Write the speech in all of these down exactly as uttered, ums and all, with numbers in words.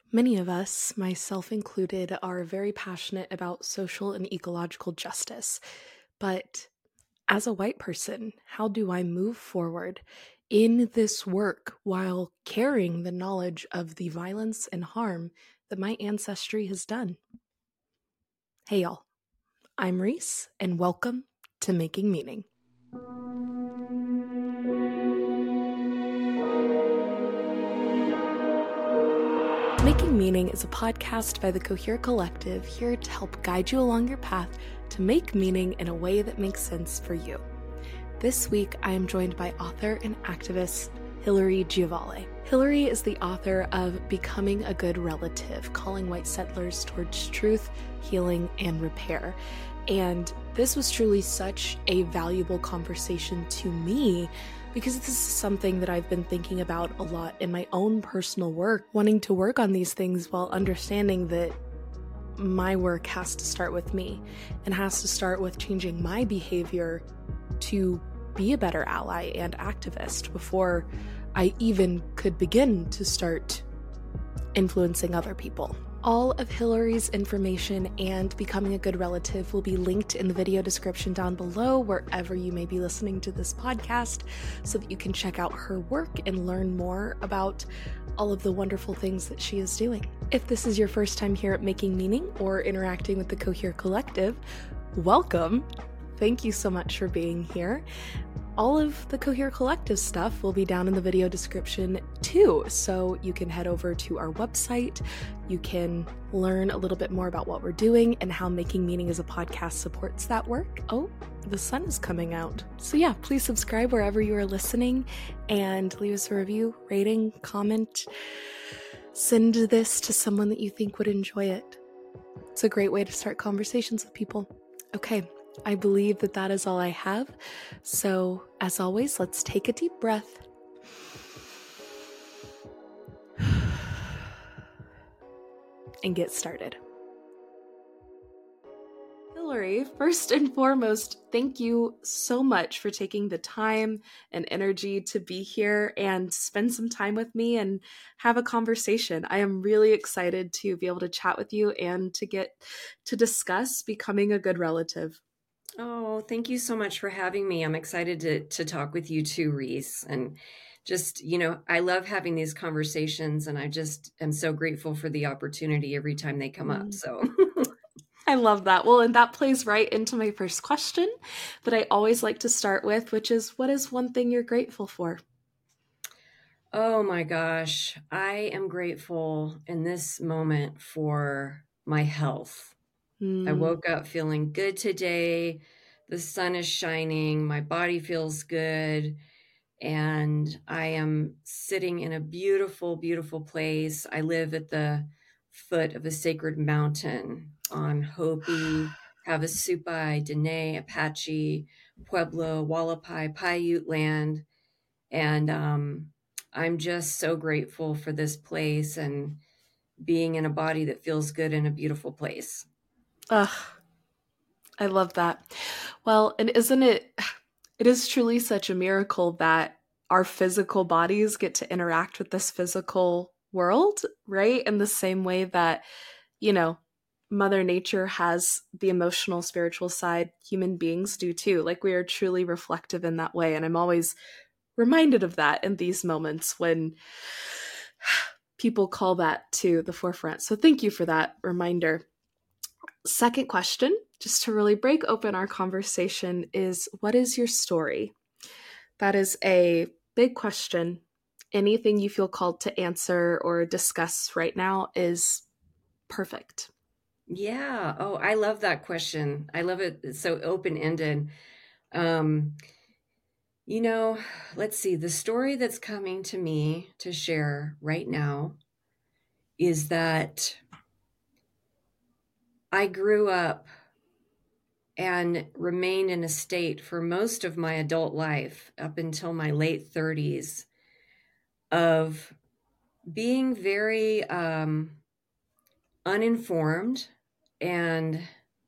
Many of us, myself included, are very passionate about social and ecological justice. But as a white person, how do I move forward in this work while carrying the knowledge of the violence and harm that my ancestry has done? Hey, y'all. I'm Reese, and welcome to Making Meaning. Making Meaning is a podcast by the Cohere Collective, here to help guide you along your path to make meaning in a way that makes sense for you. This week, I am joined by author and activist Hilary Giavalle. Hilary is the author of Becoming a Good Relative, Calling White Settlers Towards Truth, Healing, and Repair. And this was truly such a valuable conversation to me because this is something that I've been thinking about a lot in my own personal work, wanting to work on these things while understanding that my work has to start with me and has to start with changing my behavior to be a better ally and activist before I even could begin to start influencing other people. All of Hilary's information and Becoming a Good Relative will be linked in the video description down below, wherever you may be listening to this podcast, so that you can check out her work and learn more about all of the wonderful things that she is doing. If this is your first time here at Making Meaning or interacting with the Cohere Collective, welcome. Thank you so much for being here. All of the Cohere Collective stuff will be down in the video description too, so you can head over to our website. You can learn a little bit more about what we're doing and how Making Meaning as a podcast supports that work. Oh, the sun is coming out. So yeah, please subscribe wherever you are listening and leave us a review, rating, comment. Send this to someone that you think would enjoy it. It's a great way to start conversations with people. Okay. I believe that that is all I have. So, as always, let's take a deep breath. And get started. Hilary, first and foremost, thank you so much for taking the time and energy to be here and spend some time with me and have a conversation. I am really excited to be able to chat with you and to get to discuss becoming a good relative. Oh, thank you so much for having me. I'm excited to to talk with you too, Reese. And just, you know, I love having these conversations, and I just am so grateful for the opportunity every time they come up. So I love that. Well, and that plays right into my first question that I always like to start with, which is, what is one thing you're grateful for? Oh my gosh, I am grateful in this moment for my health. I Mm. woke up feeling good today. The sun is shining. My body feels good. And I am sitting in a beautiful, beautiful place. I live at the foot of a sacred mountain on Hopi, Havasupai, Dene, Apache, Pueblo, Wallapai, Paiute land. And um, I'm just so grateful for this place and being in a body that feels good in a beautiful place. Ugh, I love that. Well, and isn't it, it is truly such a miracle that our physical bodies get to interact with this physical world, right? In the same way that, you know, Mother Nature has the emotional, spiritual side, human beings do too. Like, we are truly reflective in that way. And I'm always reminded of that in these moments when people call that to the forefront. So thank you for that reminder. Second question, just to really break open our conversation, is what is your story? That is a big question. Anything you feel called to answer or discuss right now is perfect. Yeah. Oh, I love that question. I love it. It's so open-ended. Um, You know, let's see. The story that's coming to me to share right now is that I grew up and remained in a state for most of my adult life, up until my late thirties, of being very um, uninformed and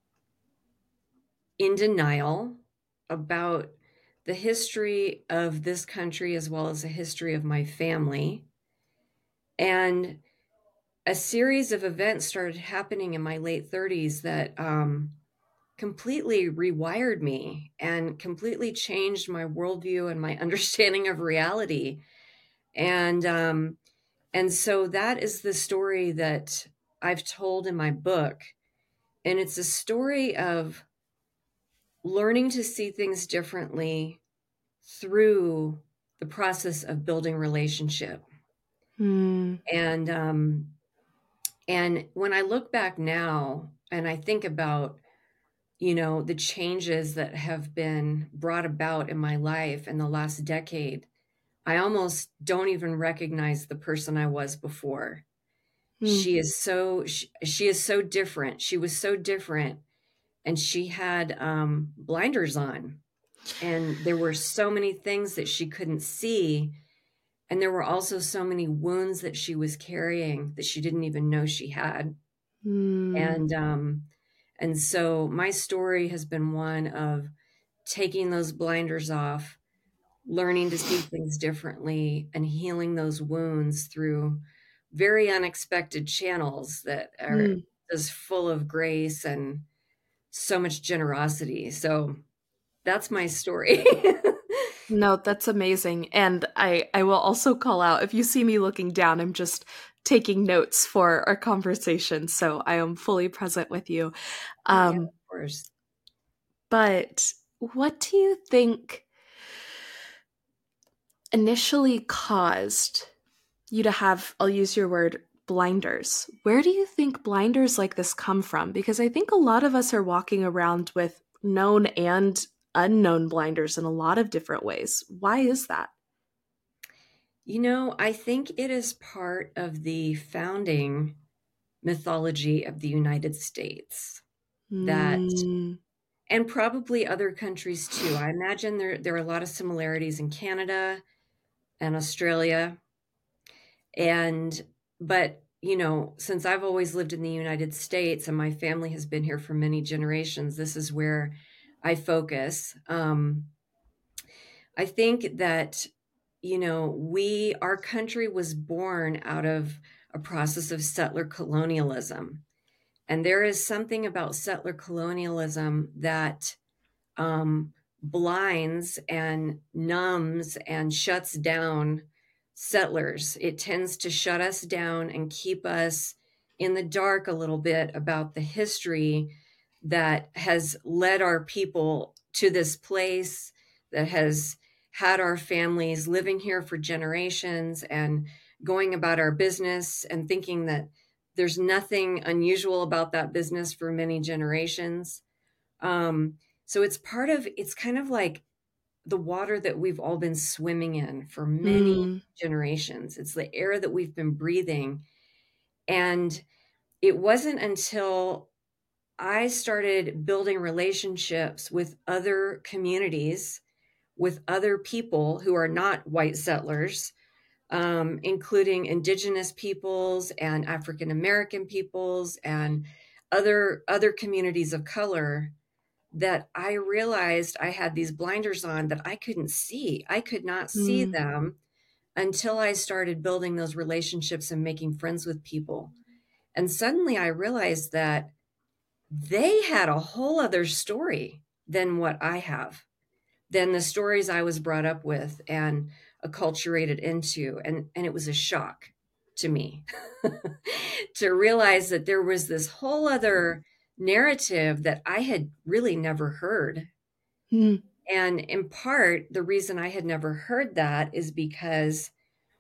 in denial about the history of this country as well as the history of my family. And a series of events started happening in my late thirties that um, completely rewired me and completely changed my worldview and my understanding of reality. And um, and so that is the story that I've told in my book. And it's a story of learning to see things differently through the process of building relationship. Mm. And um, and when I look back now and I think about, you know, the changes that have been brought about in my life in the last decade, I almost don't even recognize the person I was before. Mm. She is so she, she is so different. She was so different, and she had um, blinders on, and there were so many things that she couldn't see, and there were also so many wounds that she was carrying that she didn't even know she had. Mm. And um, and so my story has been one of taking those blinders off, learning to see things differently, and healing those wounds through very unexpected channels that are Mm. just full of grace and so much generosity. So that's my story. No, that's amazing. And I, I will also call out, if you see me looking down, I'm just taking notes for our conversation. So I am fully present with you. Oh, yeah, of Um, course. but what do you think initially caused you to have, I'll use your word, blinders? Where do you think blinders like this come from? Because I think a lot of us are walking around with known and unknown blinders in a lot of different ways. Why is that? You know, I think it is part of the founding mythology of the United States that, Mm. and probably other countries too. I imagine there, there are a lot of similarities in Canada and Australia. And, but, you know, since I've always lived in the United States and my family has been here for many generations, this is where I focus. Um, I think that, you know, we, our country was born out of a process of settler colonialism. And there is something about settler colonialism that um, blinds and numbs and shuts down settlers. It tends to shut us down and keep us in the dark a little bit about the history that has led our people to this place, that has had our families living here for generations and going about our business and thinking that there's nothing unusual about that business for many generations. Um, so it's part of, it's kind of like the water that we've all been swimming in for many Mm. generations. It's the air that we've been breathing. And it wasn't until I started building relationships with other communities, with other people who are not white settlers, um, including indigenous peoples and African American peoples and other other communities of color, that I realized I had these blinders on that I couldn't see. I could not see Mm. them until I started building those relationships and making friends with people. And suddenly I realized that they had a whole other story than what I have, than the stories I was brought up with and acculturated into. And, and it was a shock to me to realize that there was this whole other narrative that I had really never heard. Mm. And in part, the reason I had never heard that is because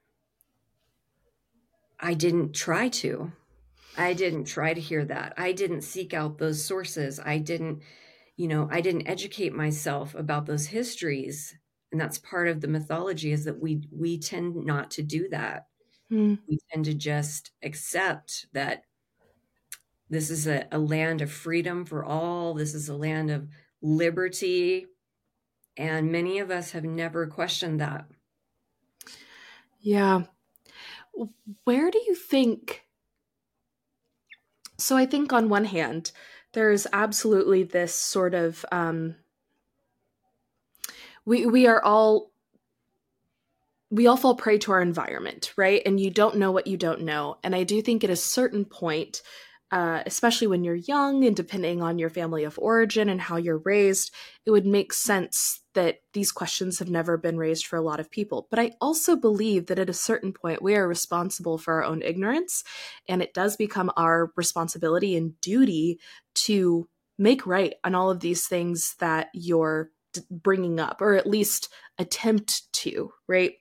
I didn't try to. I didn't try to hear that. I didn't seek out those sources. I didn't, you know, I didn't educate myself about those histories. And that's part of the mythology, is that we we tend not to do that. Mm. We tend to just accept that this is a, a land of freedom for all. This is a land of liberty. And many of us have never questioned that. Yeah. Where do you think? So I think on one hand, there's absolutely this sort of um, we we are all we all fall prey to our environment, right? And you don't know what you don't know. And I do think at a certain point, uh, especially when you're young and depending on your family of origin and how you're raised, it would make sense that these questions have never been raised for a lot of people. But I also believe that at a certain point, we are responsible for our own ignorance. And it does become our responsibility and duty to make right on all of these things that you're d- bringing up, or at least attempt to, right?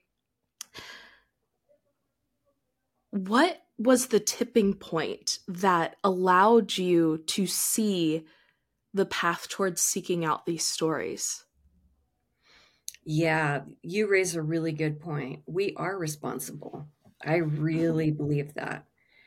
What was the tipping point that allowed you to see the path towards seeking out these stories? Yeah, you raise a really good point. We are responsible. I really believe that.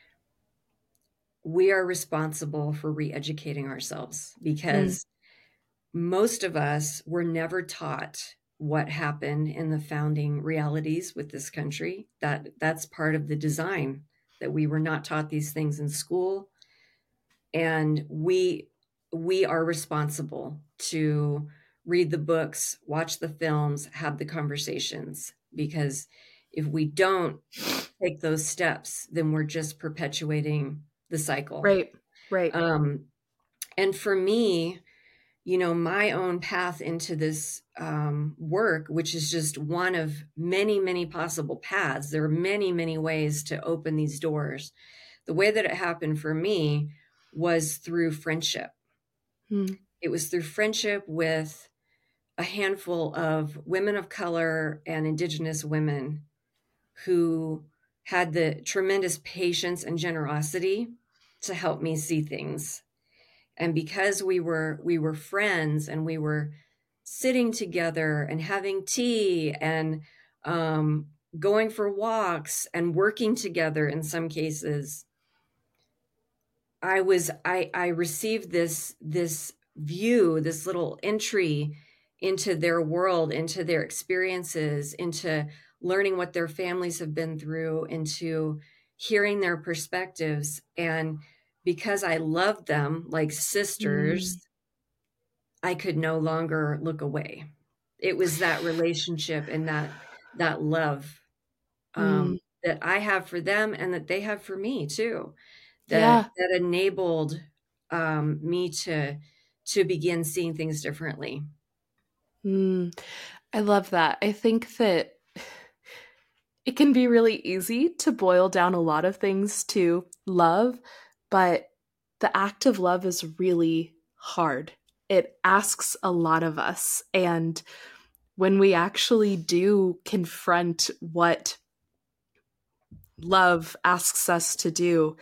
We are responsible for re-educating ourselves Mm, because most of us were never taught what happened in the founding realities with this country. That that's part of the design, that we were not taught these things in school, and we we are responsible to read the books, watch the films, have the conversations, because if we don't take those steps, then we're just perpetuating the cycle. right, right. Um, and for me, you know, my own path into this um, work, which is just one of many, many possible paths. There are many, many ways to open these doors. The way that it happened for me was through friendship. Mm, It was through friendship with a handful of women of color and Indigenous women who had the tremendous patience and generosity to help me see things. And because we were we were friends and we were sitting together and having tea and um, going for walks and working together in some cases, I was I I received this this view, this little entry into their world, into their experiences, into learning what their families have been through, into hearing their perspectives. And because I loved them like mm, sisters, I could no longer look away. It was that relationship and that that love mm. um, that I have for them and that they have for me too, that Yeah. that enabled um, me to to begin seeing things differently. Mm. I love that. I think that it can be really easy to boil down a lot of things to love, but the act of love is really hard. It asks a lot of us. And when we actually do confront what love asks us to do,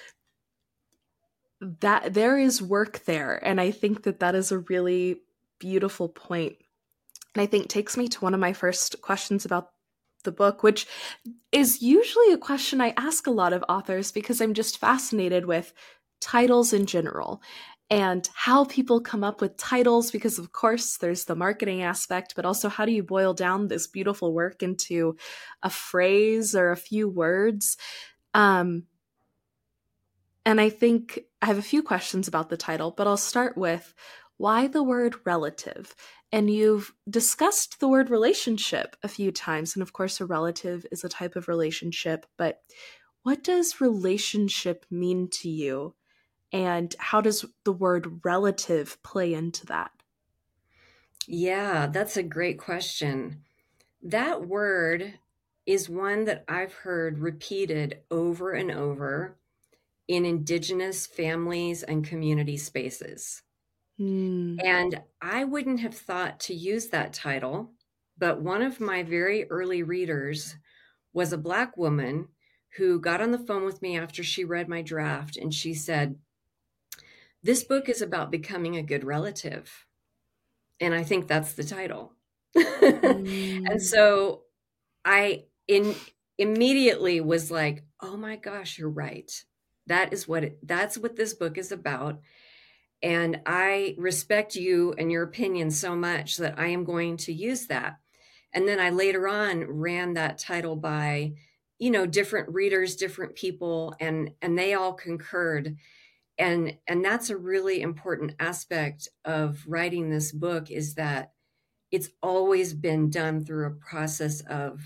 that there is work there. And I think that that is a really beautiful point. And I think takes me to one of my first questions about the book, which is usually a question I ask a lot of authors because I'm just fascinated with titles in general and how people come up with titles, because of course there's the marketing aspect, but also how do you boil down this beautiful work into a phrase or a few words? Um, and I think I have a few questions about the title, but I'll start with why the word relative? And you've discussed the word relationship a few times. And of course, a relative is a type of relationship, but what does relationship mean to you? And how does the word relative play into that? Yeah, that's a great question. That word is one that I've heard repeated over and over in Indigenous families and community spaces. Hmm. And I wouldn't have thought to use that title, but one of my very early readers was a Black woman who got on the phone with me after she read my draft, and she said, "This book is about becoming a good relative." And I think that's the title. And Hmm. so I in immediately was like, "Oh my gosh, you're right. That is what it, that's what this book is about." And I respect you and your opinion so much that I am going to use that. And then I later on ran that title by, you know, different readers, different people, and and they all concurred. And and that's a really important aspect of writing this book, is that it's always been done through a process of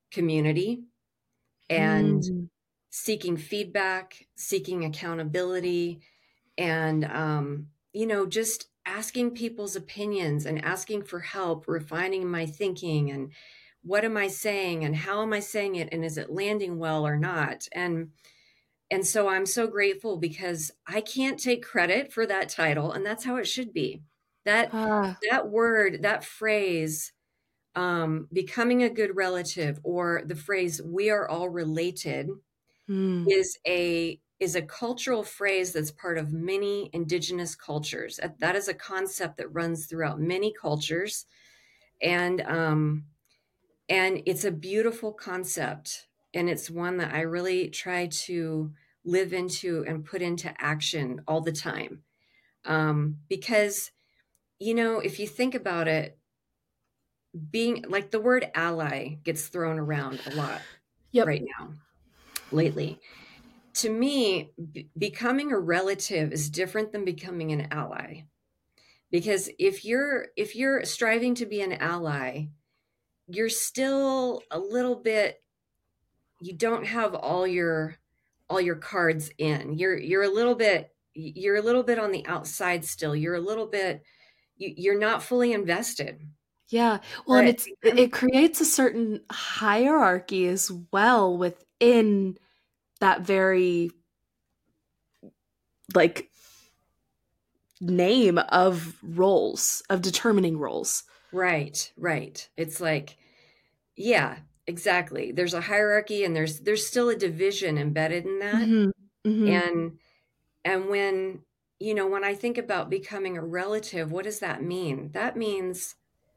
community and Mm. seeking feedback, seeking accountability, and, um, you know, just asking people's opinions and asking for help, refining my thinking and what am I saying and how am I saying it and is it landing well or not? And and so I'm so grateful because I can't take credit for that title, and that's how it should be. That Ah. that word, that phrase, um, becoming a good relative, or the phrase "we are all related," Mm. is a is a cultural phrase that's part of many indigenous cultures. Uh, That is a concept that runs throughout many cultures, and um, and it's a beautiful concept, and it's one that I really try to live into and put into action all the time. Um, because, you know, if you think about it, being like the word ally gets thrown around a lot Yep. right now, lately. To me, b- becoming a relative is different than becoming an ally. Because if you're if you're striving to be an ally, you're still a little bit, you don't have all your all your cards in. You're you're a little bit you're a little bit on the outside still. You're a little bit you, you're not fully invested. Yeah. Well, and But it's become, it creates a certain hierarchy as well within that very like name of roles, of determining roles. right, right. It's like, yeah, exactly. There's a hierarchy and there's there's still a division embedded in that. Mhm. Mhm. And and when, you know, when I think about becoming a relative, what does that mean? That means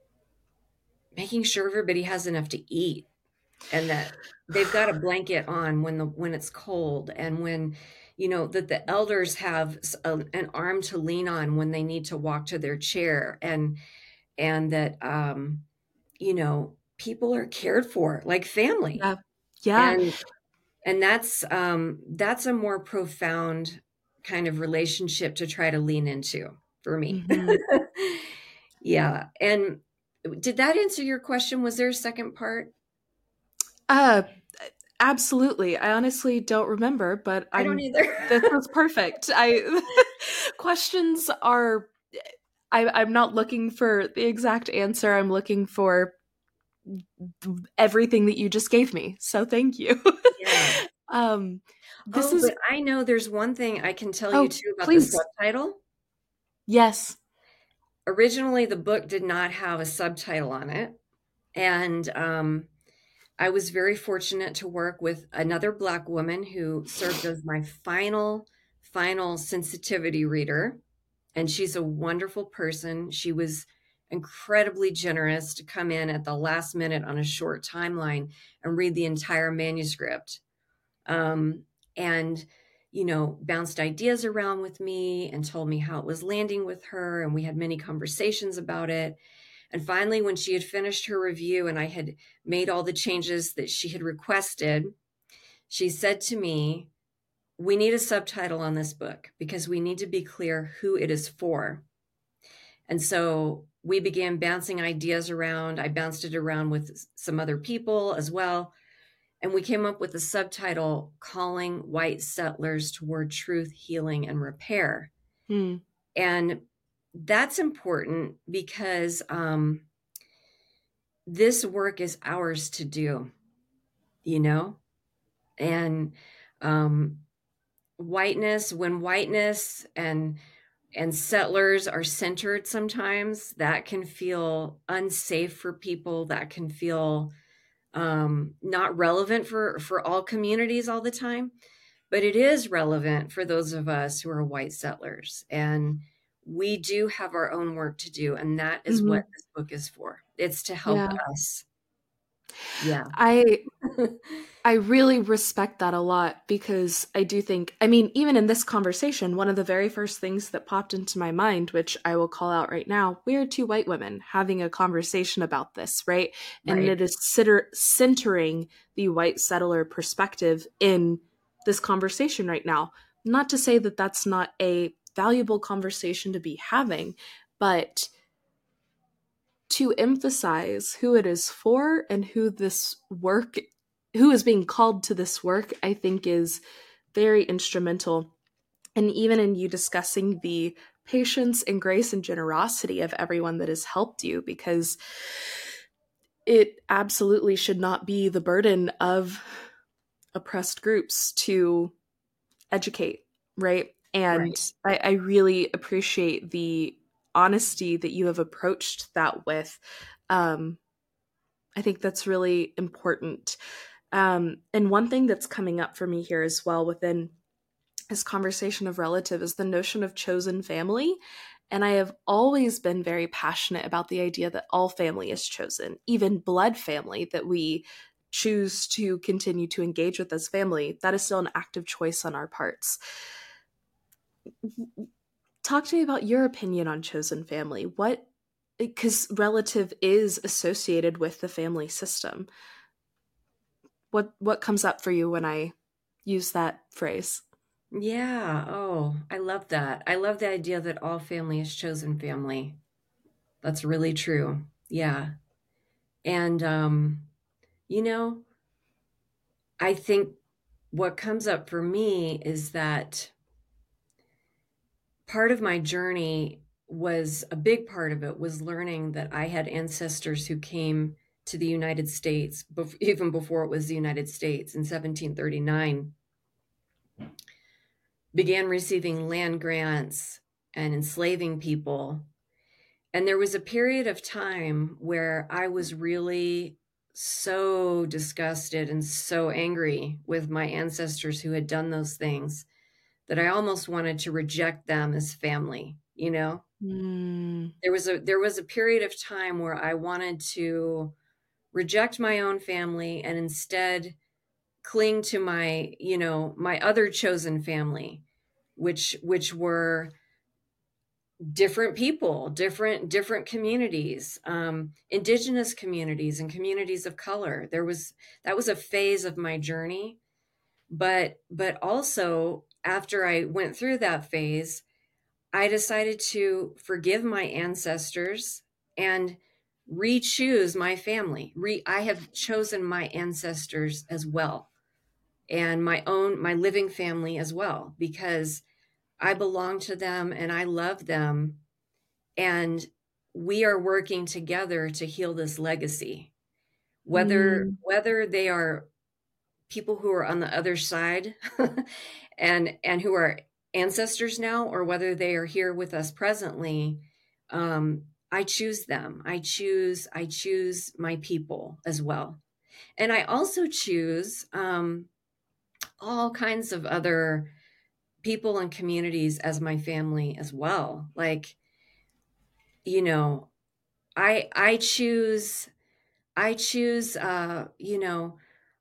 making sure everybody has enough to eat and that they've got a blanket on when the when it's cold, and when, you know, that the elders have s- a- an arm to lean on when they need to walk to their chair, and and that, um you know, people are cared for like family. Yeah. Yeah. And and that's um that's a more profound kind of relationship to try to lean into for me. Mhm. Yeah. And did that answer your question? Was there a second part? Uh absolutely. I honestly don't remember, but I don't I'm either. this was perfect. I questions are I I'm not looking for the exact answer. I'm looking for everything that you just gave me. So thank you. Yeah. um this Oh, is but I know there's one thing I can tell you oh, too about the please. subtitle. Yes. Originally, the book did not have a subtitle on it. And um, I was very fortunate to work with another Black woman who served as my final, final sensitivity reader. And she's a wonderful person. She was incredibly generous to come in at the last minute on a short timeline and read the entire manuscript. Um, and, you know, bounced ideas around with me and told me how it was landing with her. And we had many conversations about it. And finally, when she had finished her review and I had made all the changes that she had requested, she said to me, "We need a subtitle on this book because we need to be clear who it is for." And so we began bouncing ideas around. I bounced it around with some other people as well. And we came up with a subtitle, "Calling White Settlers Toward Truth, Healing, and Repair." Hmm. And that's important because um, this work is ours to do, you know? And um, whiteness, when whiteness and and settlers are centered sometimes, that can feel unsafe for people, that can feel um, not relevant for for all communities all the time, but it is relevant for those of us who are white settlers, and we do have our own work to do, and that is what Mhm. this book is for. It's to help Yeah. us. Yeah. I I really respect that a lot because I do think, I mean, even in this conversation, one of the very first things that popped into my mind, which I will call out right now, we are two white women having a conversation about this, right? And Right. it is center- centering the white settler perspective in this conversation right now. Not to say that that's not a valuable conversation to be having, but to emphasize who it is for and who this work, who is being called to this work, I think is very instrumental. And even in you discussing the patience and grace and generosity of everyone that has helped you, because it absolutely should not be the burden of oppressed groups to educate, right? And Right. I, I really appreciate the honesty that you have approached that with. Um, I think that's really important. Um, and one thing that's coming up for me here as well within this conversation of relative is the notion of chosen family. And I have always been very passionate about the idea that all family is chosen, even blood family that we choose to continue to engage with as family. That is still an active choice on our parts. Talk to me about your opinion on chosen family. What, because relative is associated with the family system. What what comes up for you when I use that phrase? Yeah. Oh, I love that. I love the idea that all family is chosen family. That's really true. Yeah. And, um, you know, I think what comes up for me is that part of my journey was a big part of it was learning that I had ancestors who came to the United States, bef- even before it was the United States in seventeen thirty-nine, began receiving land grants and enslaving people. And there was a period of time where I was really so disgusted and so angry with my ancestors who had done those things that I almost wanted to reject them as family, you know? Mm. There was a there was a period of time where I wanted to reject my own family and instead cling to my, you know, my other chosen family, which which were different people, different different communities, um, indigenous communities and communities of color. There was that was a phase of my journey, but but also after I went through that phase, I decided to forgive my ancestors and re-choose my family. Re I have chosen my ancestors as well and my own my living family as well because I belong to them and I love them and we are working together to heal this legacy. Whether Mm. whether they are people who are on the other side and and who are ancestors now or whether they are here with us presently, um, I choose them. I choose I choose my people as well. And I also choose um, all kinds of other people and communities as my family as well. Like, you know, I I choose I choose uh, you know,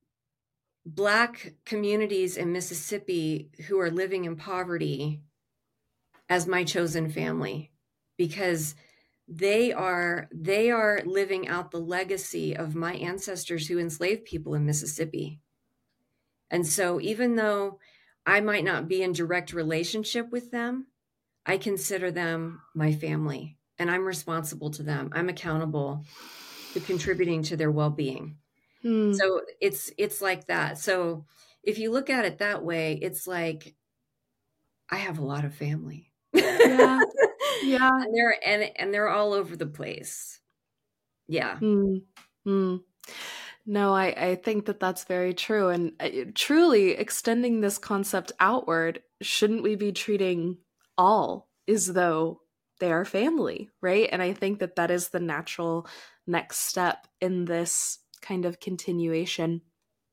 Black communities in Mississippi who are living in poverty as my chosen family because they are they are living out the legacy of my ancestors who enslaved people in Mississippi. And so even though I might not be in direct relationship with them, I consider them my family and I'm responsible to them. I'm accountable to contributing to their well-being. Mm. So it's it's like that. So if you look at it that way, it's like I have a lot of family. Yeah. Yeah. And they're and and they're all over the place. Yeah. Mm. Mm. No, I, I think that that's very true. And uh, truly extending this concept outward, shouldn't we be treating all as though they are family, right? And I think that that is the natural next step in this kind of continuation.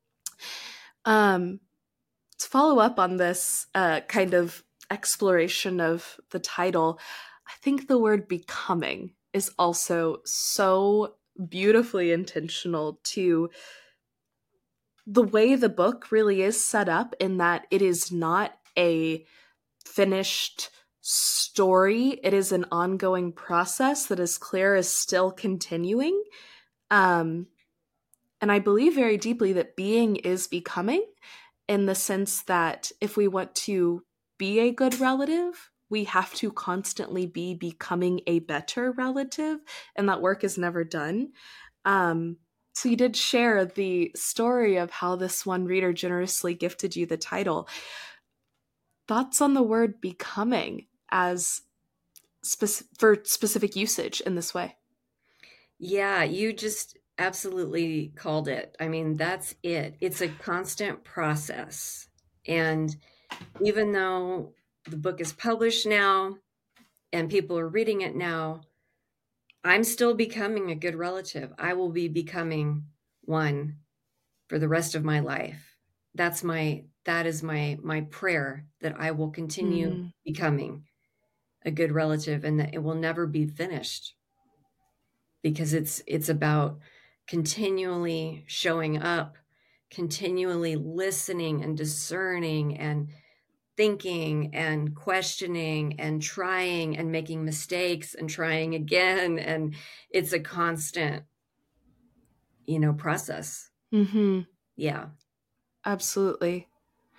Um, to follow up on this uh, kind of exploration of the title, I think the word becoming is also so beautifully intentional to the way the book really is set up, in that it is not a finished story. It is an ongoing process that is clear is still continuing. Um, and I believe very deeply that being is becoming, in the sense that if we want to be a good relative, we have to constantly be becoming a better relative, and that work is never done. Um, so you did share the story of how this one reader generously gifted you the title. Thoughts on the word becoming as spec- for specific usage in this way? Yeah, you just absolutely called it. I mean, that's it. It's a constant process. And even though the book is published now and people are reading it now, I'm still becoming a good relative. I will be becoming one for the rest of my life. That's my that is my my prayer, that I will continue Mm. becoming a good relative and that it will never be finished, because it's it's about continually showing up, continually listening and discerning and thinking and questioning and trying and making mistakes and trying again. And it's a constant, you know, process. Mm-hmm. Yeah. Absolutely.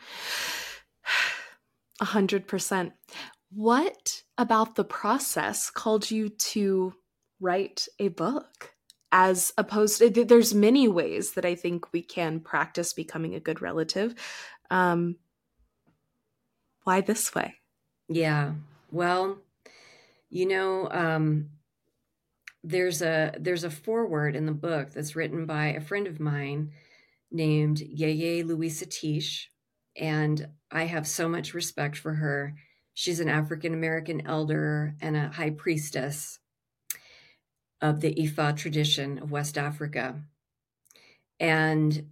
A hundred percent. What about the process called you to write a book? As opposed to, there's many ways that I think we can practice becoming a good relative. Um, why this way? Yeah. Well, you know, um, there's a there's a foreword in the book that's written by a friend of mine named Yeye Louisa Tish, and I have so much respect for her. She's an African American elder and a high priestess of the Ifa tradition of West Africa. And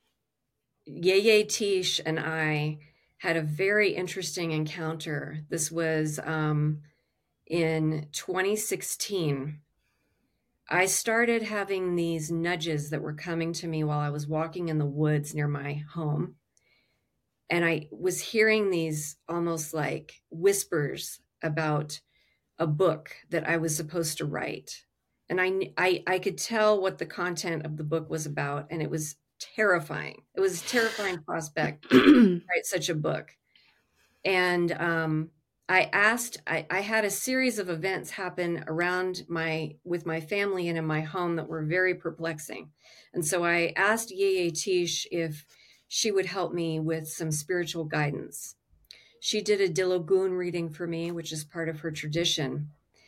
Yeye Tish and I had a very interesting encounter. This was um, in twenty sixteen. I started having these nudges that were coming to me while I was walking in the woods near my home. And I was hearing these almost like whispers about a book that I was supposed to write. And I, I, I could tell what the content of the book was about, and it was terrifying. It was a terrifying prospect to write such a book. And um, I asked, I, I had a series of events happen around my, with my family and in my home that were very perplexing. And so I asked Yeye Tish if she would help me with some spiritual guidance. She did a Dilogun reading for me, which is part of her tradition.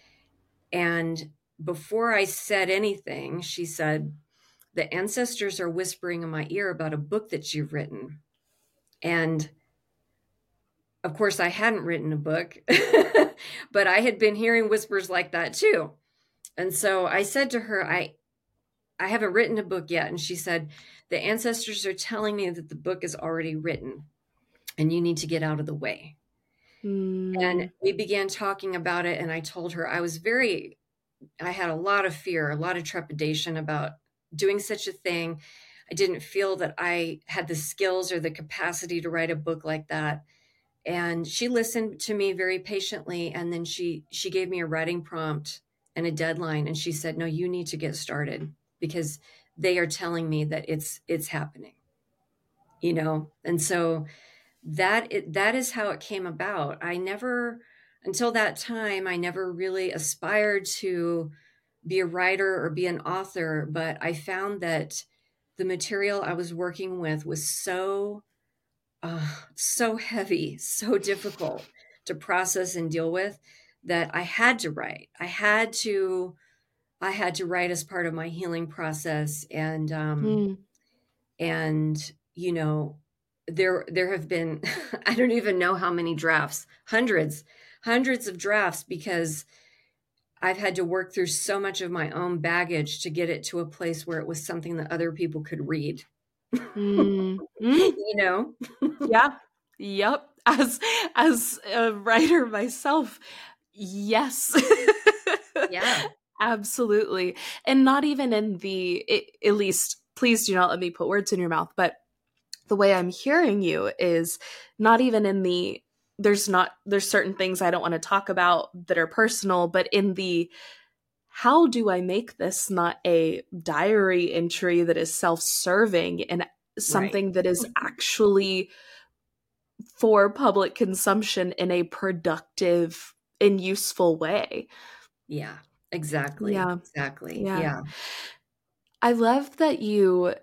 And before I said anything, she said, "The ancestors are whispering in my ear about a book that you've written." And of course, I hadn't written a book, but I had been hearing whispers like that too. And so I said to her, I, I haven't written a book yet. And she said, "The ancestors are telling me that the book is already written and you need to get out of the way." Mm. And we began talking about it. And I told her I was very, I had a lot of fear, a lot of trepidation about doing such a thing. I didn't feel that I had the skills or the capacity to write a book like that. And she listened to me very patiently. And then she, she gave me a writing prompt and a deadline. And she said, "No, you need to get started because they are telling me that it's, it's happening, you know?" And so that, it, that is how it came about. I never, until that time, I never really aspired to be a writer or be an author, but I found that the material I was working with was so uh, so heavy, so difficult to process and deal with, that I had to write. I had to, I had to write as part of my healing process. And, um, Mm. and, you know, there, there have been, I don't even know how many drafts, hundreds, hundreds of drafts, because I've had to work through so much of my own baggage to get it to a place where it was something that other people could read. Mm. Mm. You know? Yeah. Yep. As as a writer myself, yes. Yeah. Absolutely. And not even in the it, at least please do not let me put words in your mouth, but the way I'm hearing you is not even in the there's not there's certain things I don't want to talk about that are personal, but in the how do I make this not a diary entry that is self-serving and something Right. that is actually for public consumption in a productive and useful way. Yeah, exactly. Yeah. Exactly. Yeah. Yeah. I love that you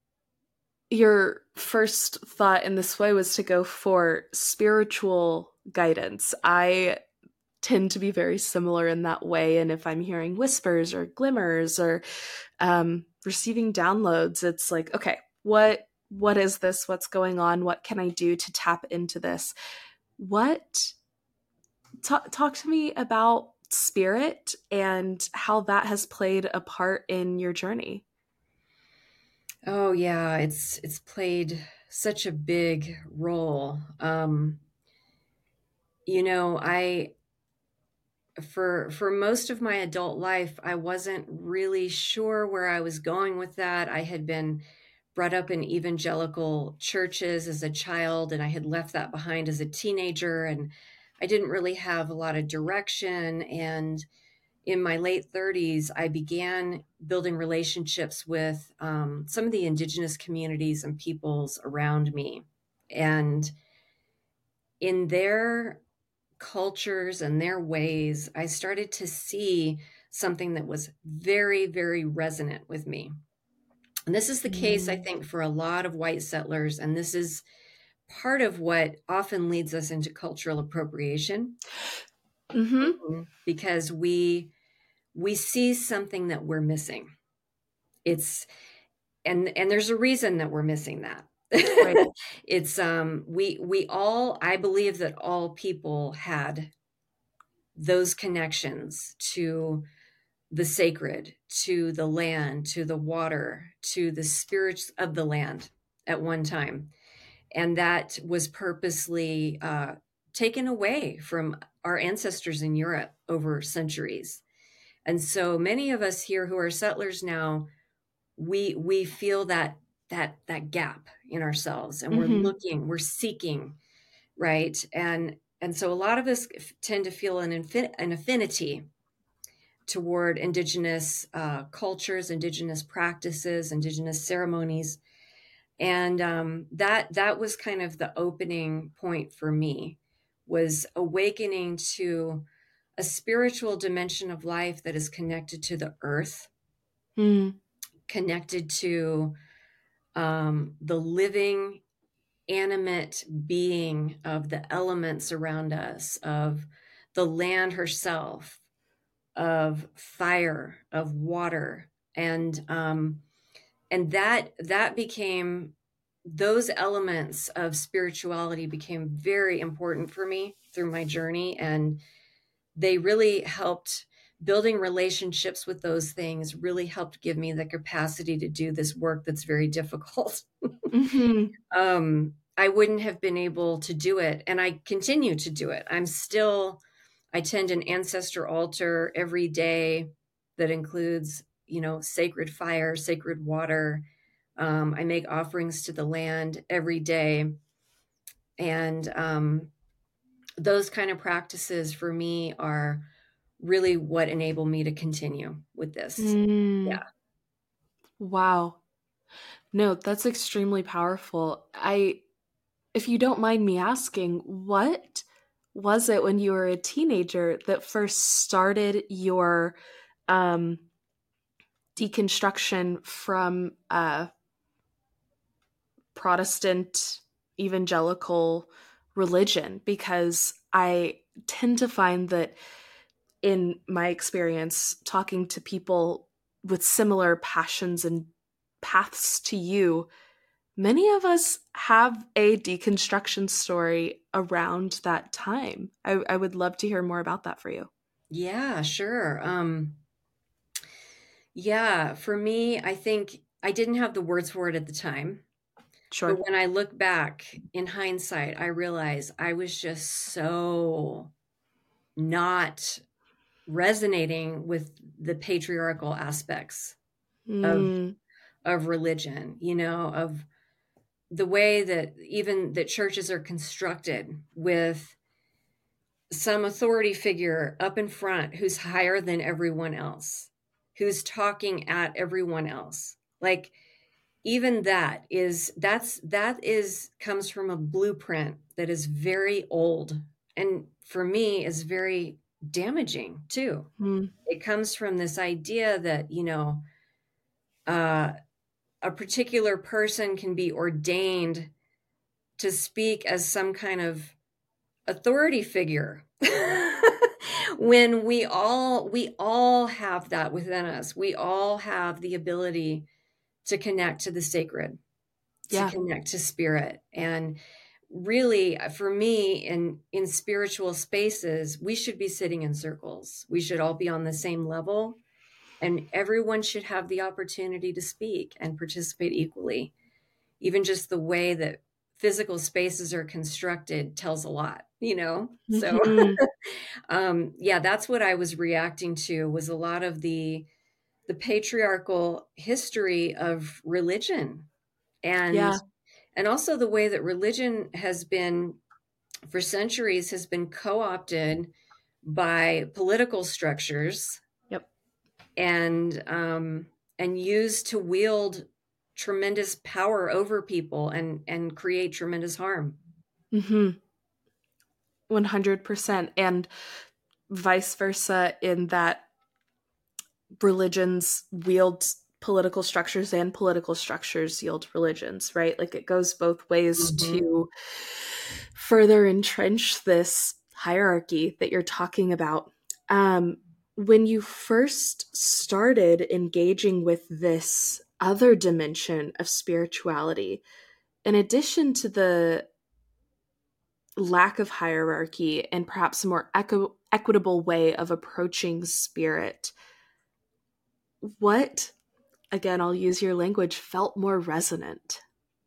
your first thought in this way was to go for spiritual guidance. I tend to be very similar in that way. And if I'm hearing whispers or glimmers or um, receiving downloads, it's like, okay, what what is this? What's going on? What can I do to tap into this? What talk, talk to me about spirit and how that has played a part in your journey. Oh yeah, it's it's played such a big role. Um, you know, I for for most of my adult life, I wasn't really sure where I was going with that. I had been brought up in evangelical churches as a child, and I had left that behind as a teenager, and I didn't really have a lot of direction. And in my late thirties, I began building relationships with um, some of the indigenous communities and peoples around me. And in their cultures and their ways, I started to see something that was very, very resonant with me. And this is the case, I Mm. think, for a lot of white settlers. And this is part of what often leads us into cultural appropriation. Mm-hmm. Mhm. Because we we see something that we're missing. It's and and there's a reason that we're missing that. Right. It's um we we all I believe that all people had those connections to the sacred, to the land, to the water, to the spirits of the land at one time. And that was purposely uh, taken away from our ancestors in Europe over centuries. And so many of us here who are settlers now, we we feel that that that gap in ourselves, and we're Mm-hmm. looking, we're seeking, right? And and so a lot of us tend to feel an infin- an affinity toward indigenous uh, cultures, indigenous practices, indigenous ceremonies, and um, that that was kind of the opening point for me, was awakening to a spiritual dimension of life that is connected to the earth, Mm. connected to um, the living, animate being of the elements around us, of the land herself, of fire, of water, and um, and that that became those elements of spirituality became very important for me through my journey, and they really helped. Building relationships with those things really helped give me the capacity to do this work that's very difficult. Mm-hmm. um, I wouldn't have been able to do it. And I continue to do it. I'm still, I tend an ancestor altar every day that includes, you know, sacred fire, sacred water. Um, I make offerings to the land every day. And um, those kind of practices for me are really what enable me to continue with this. Mm. Yeah. Wow. No, that's extremely powerful. I, if you don't mind me asking, what was it when you were a teenager that first started your um, deconstruction from uh, Protestant evangelical religion? Because I tend to find that in my experience, talking to people with similar passions and paths to you, many of us have a deconstruction story around that time. I, I would love to hear more about that for you. Yeah, sure. Um, Yeah, for me, I think I didn't have the words for it at the time. But Sure. when I look back in hindsight, I realize I was just so not resonating with the patriarchal aspects of Mm, of religion, you know, of the way that even that churches are constructed, with some authority figure up in front who's higher than everyone else, who's talking at everyone else. Like, even that is that's that is comes from a blueprint that is very old, and for me is very damaging too. Mm. It comes from this idea that, you know, uh, a particular person can be ordained to speak as some kind of authority figure. When we all we all have that within us. We all have the ability to connect to the sacred, to Yeah. connect to spirit. And really, for me, in in spiritual spaces, we should be sitting in circles. We should all be on the same level, and everyone should have the opportunity to speak and participate equally. Even just the way that physical spaces are constructed tells a lot, you know? So, Hmm. um, yeah, that's what I was reacting to, was a lot of the the patriarchal history of religion, and Yeah. and also the way that religion has been, for centuries, has been co-opted by political structures, Yep. and um, and used to wield tremendous power over people and and create tremendous harm. Hmm. one hundred percent. And vice versa, in that religions wield political structures and political structures yield religions, right? Like it goes both ways Mm-hmm. to further entrench this hierarchy that you're talking about. Um, when you first started engaging with this other dimension of spirituality, in addition to the lack of hierarchy and perhaps a more equi- equitable way of approaching spirit, what, again, I'll use your language, felt more resonant?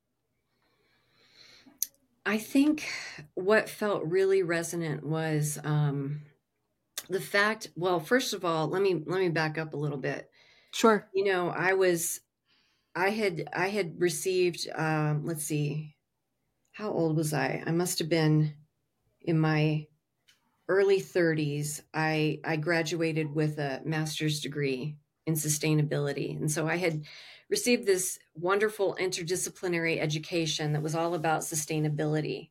I think what felt really resonant was um, the fact. Well, first of all, let me let me back up a little bit. Sure. You know, I was I had I had received. Um, let's see, how old was I? I must have been in my early thirties. I I graduated with a master's degree in sustainability, and so I had received this wonderful interdisciplinary education that was all about sustainability.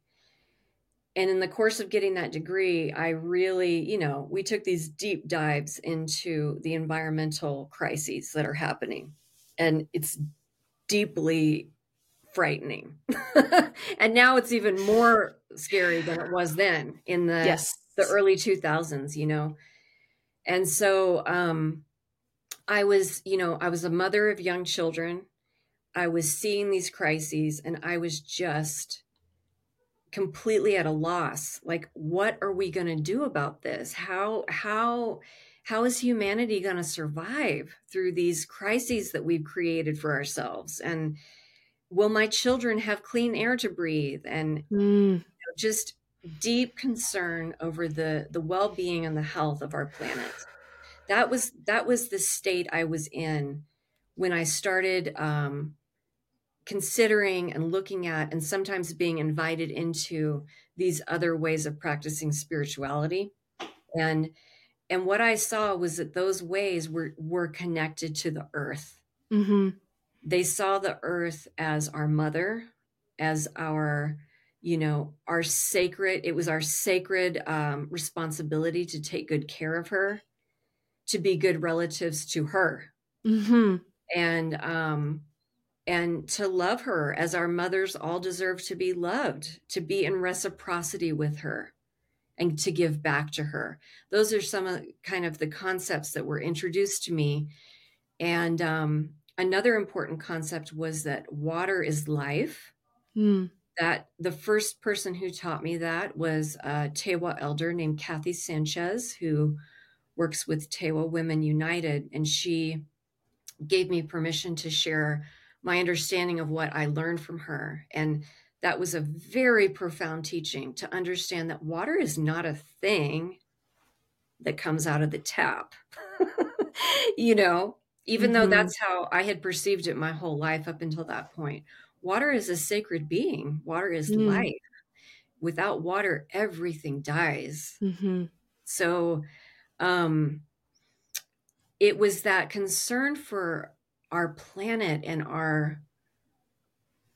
And in the course of getting that degree, I really, you know, we took these deep dives into the environmental crises that are happening. And it's deeply frightening. And now it's even more scary than it was then in the Yes. the early two thousands, you know. And so um I was, you know, I was a mother of young children. I was seeing these crises, and I was just completely at a loss. Like, what are we going to do about this? How how how is humanity going to survive through these crises that we've created for ourselves? And will my children have clean air to breathe? And Mm. just deep concern over the the well-being and the health of our planet. That was that was the state I was in when I started um, considering and looking at, and sometimes being invited into, these other ways of practicing spirituality. And and what I saw was that those ways were were connected to the earth. Hmm. They saw the earth as our mother, as our, you know, our sacred, it was our sacred um, responsibility to take good care of her, to be good relatives to her, Hmm. and um and to love her as our mothers all deserve to be loved, to be in reciprocity with her, and to give back to her. Those are some of kind of the concepts that were introduced to me. And um, another important concept was that water is life. Mm. That the first person who taught me that was a Tewa elder named Kathy Sanchez, who works with Tewa Women United, and she gave me permission to share my understanding of what I learned from her. And that was a very profound teaching, to understand that water is not a thing that comes out of the tap. You know, even though Hmm. that's how I had perceived it my whole life up until that point. Water is a sacred being. Water is Mm. life. Without water, everything dies. Hmm. So, um, it was that concern for our planet and our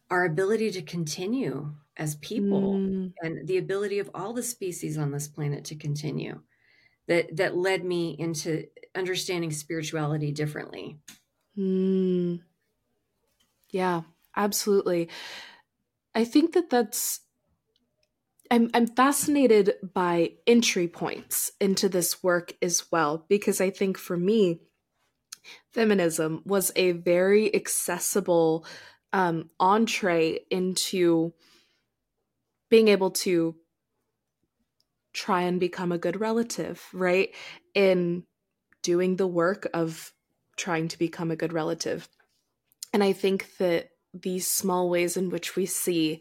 our ability to continue as people Mm, and the ability of all the species on this planet to continue that that led me into understanding spirituality differently. mm, yeah, absolutely. I think that that's I'm I'm fascinated by entry points into this work as well, because I think for me, feminism was a very accessible um, entree into being able to try and become a good relative, right? In doing the work of trying to become a good relative. And I think that these small ways in which we see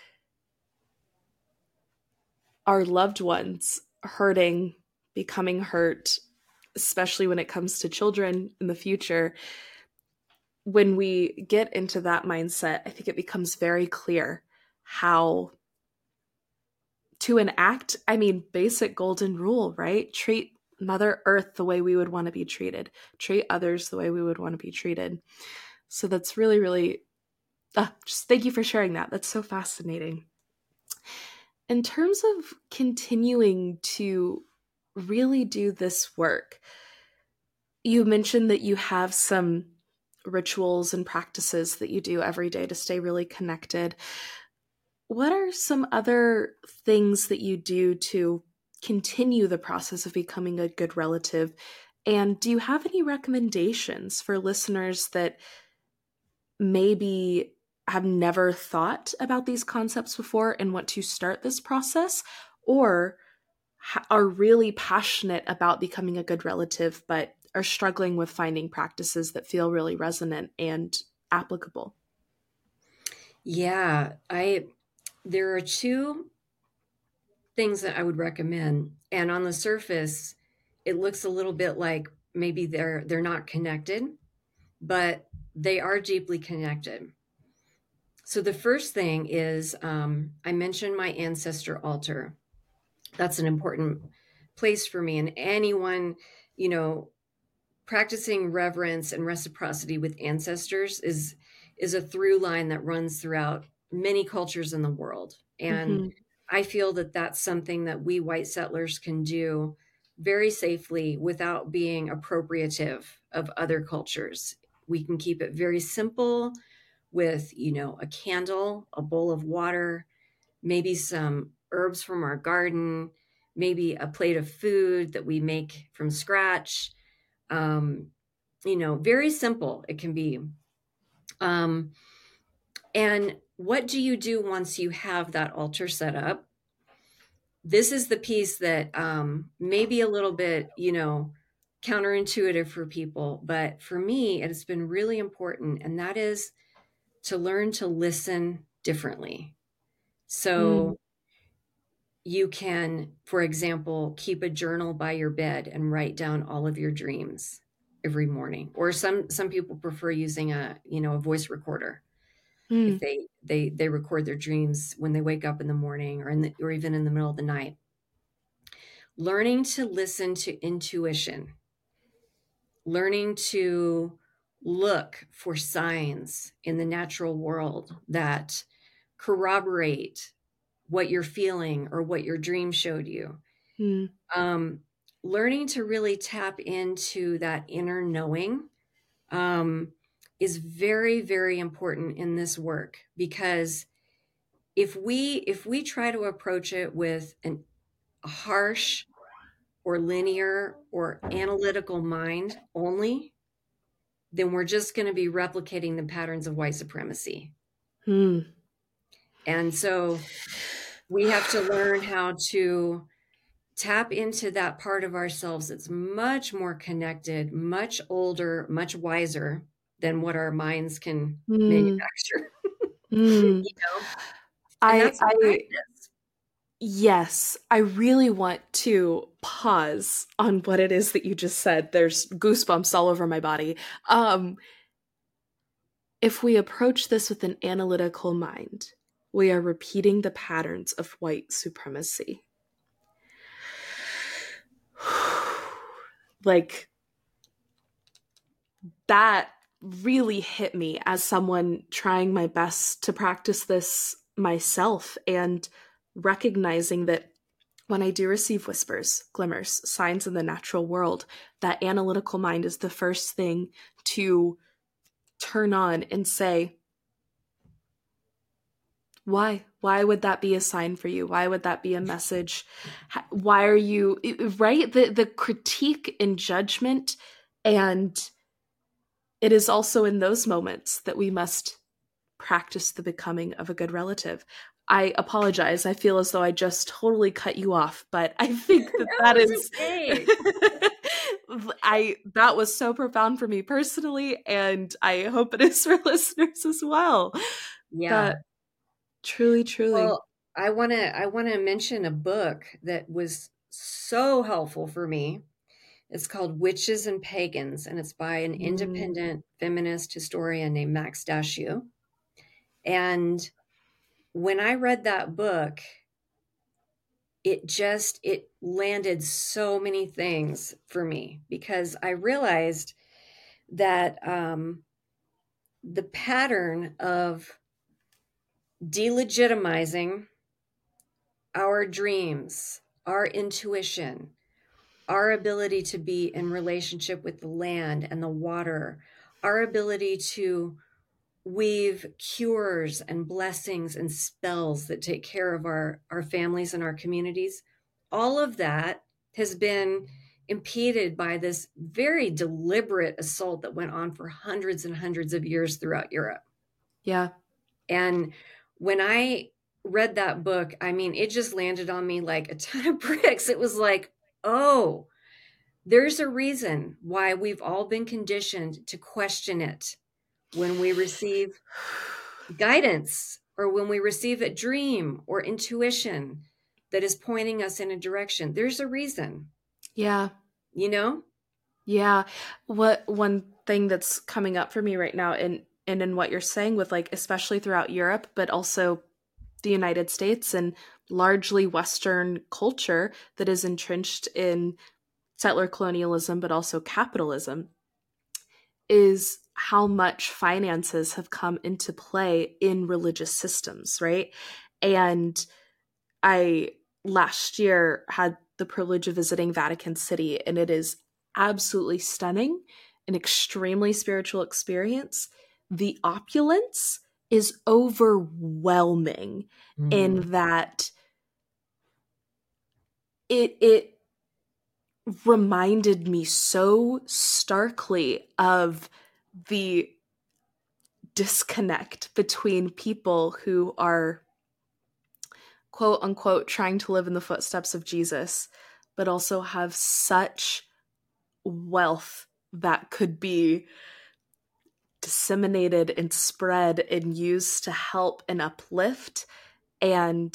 our loved ones hurting, becoming hurt, especially when it comes to children in the future, when we get into that mindset, I think it becomes very clear how to enact, I mean, basic golden rule, right? Treat Mother Earth the way we would want to be treated, treat others the way we would want to be treated. So that's really, really, uh, just thank you for sharing that. That's so fascinating. In terms of continuing to really do this work, you mentioned that you have some rituals and practices that you do every day to stay really connected. What are some other things that you do to continue the process of becoming a good relative? And do you have any recommendations for listeners that maybe have never thought about these concepts before and want to start this process, or ha- are really passionate about becoming a good relative but are struggling with finding practices that feel really resonant and applicable? Yeah, I there are two things that I would recommend. And on the surface, it looks a little bit like maybe they're they're not connected, but they are deeply connected. So the first thing is um, I mentioned my ancestor altar. That's an important place for me. And anyone, you know, practicing reverence and reciprocity with ancestors is is a through line that runs throughout many cultures in the world. And Mm-hmm. I feel that that's something that we white settlers can do very safely without being appropriative of other cultures. We can keep it very simple with, you know, a candle, a bowl of water, maybe some herbs from our garden, maybe a plate of food that we make from scratch. Um, you know, very simple it can be. Um, and what do you do once you have that altar set up? This is the piece that um, may be a little bit, you know, counterintuitive for people, but for me, it has been really important, and that is to learn to listen differently. Mm. So you can, for example, keep a journal by your bed and write down all of your dreams every morning. Or some some people prefer using a, you know, a voice recorder. If Mm. they they they record their dreams when they wake up in the morning or in the, or even in the middle of the night. Learning to listen to intuition, learning to look for signs in the natural world that corroborate what you're feeling or what your dream showed you. Mm. Um, learning to really tap into that inner knowing um, is very, very important in this work, because if we if we try to approach it with an, a harsh or linear or analytical mind only, then we're just going to be replicating the patterns of white supremacy. Mm. And so we have to learn how to tap into that part of ourselves that's much more connected, much older, much wiser than what our minds can Mm. manufacture, Mm. you know? And I that's a I practice. Yes, I really want to pause on what it is that you just said. There's goosebumps all over my body. Um, if we approach this with an analytical mind, we are repeating the patterns of white supremacy. Like, that really hit me as someone trying my best to practice this myself, and recognizing that when I do receive whispers, glimmers, signs in the natural world, that analytical mind is the first thing to turn on and say, why? Why would that be a sign for you? Why would that be a message? Why are you, right? The, the critique and judgment. And it is also in those moments that we must practice the becoming of a good relative. I apologize. I feel as though I just totally cut you off, but I think that that is okay. I that was so profound for me personally, and I hope it is for listeners as well. Yeah. But truly, truly. Well, I want to I want to mention a book that was so helpful for me. It's called Witches and Pagans, and it's by an Mm. independent feminist historian named Max Dashu. And when I read that book, it just, it landed so many things for me, because I realized that um, the pattern of delegitimizing our dreams, our intuition, our ability to be in relationship with the land and the water, our ability to weave cures and blessings and spells that take care of our, our families and our communities, all of that has been impeded by this very deliberate assault that went on for hundreds and hundreds of years throughout Europe. Yeah. And when I read that book, I mean, it just landed on me like a ton of bricks. It was like, oh, there's a reason why we've all been conditioned to question it when we receive guidance, or when we receive a dream or intuition that is pointing us in a direction. There's a reason. Yeah. You know? Yeah. What one thing that's coming up for me right now, and and in what you're saying, with like, especially throughout Europe, but also the United States and largely Western culture that is entrenched in settler colonialism, but also capitalism, is how much finances have come into play in religious systems, right? And I last year had the privilege of visiting Vatican City, and it is absolutely stunning, an extremely spiritual experience. The opulence is overwhelming mm. in that it it reminded me so starkly of the disconnect between people who are quote unquote trying to live in the footsteps of Jesus, but also have such wealth that could be disseminated and spread and used to help and uplift. And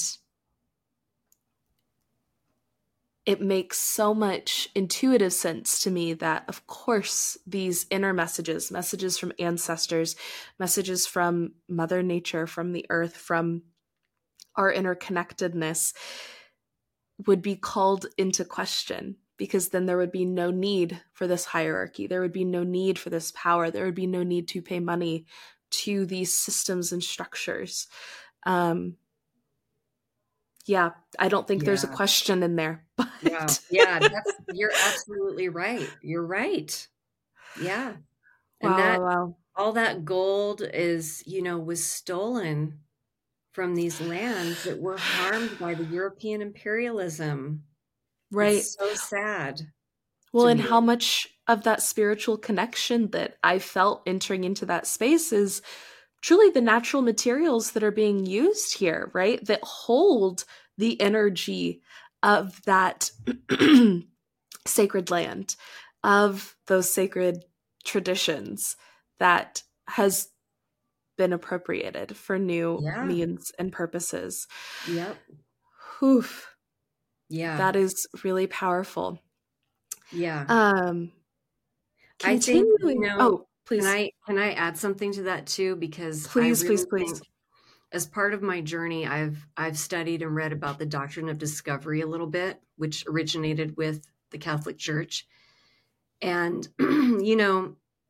it makes so much intuitive sense to me that, of course, these inner messages, messages from ancestors, messages from Mother Nature, from the earth, from our interconnectedness, would be called into question, because then there would be no need for this hierarchy. There would be no need for this power. There would be no need to pay money to these systems and structures. Um, yeah, I don't think yeah. there's a question in there. But... Wow. Yeah, that's, you're absolutely right. You're right. Yeah. And wow, that, wow. all that gold is, you know, was stolen from these lands that were harmed by the European imperialism. Right. It's so sad. Well, and me. How much of that spiritual connection that I felt entering into that space is truly the natural materials that are being used here, right? That hold the energy of that sacred land, of those sacred traditions that has been appropriated for new yeah. means and purposes. Yep. Whew. Yeah. That is really powerful. Yeah. Um, I think, you know, oh, please. Can I, can I add something to that too? Because please, I really please, please. think as part of my journey, I've, I've studied and read about the doctrine of discovery a little bit, which originated with the Catholic Church. And, you know,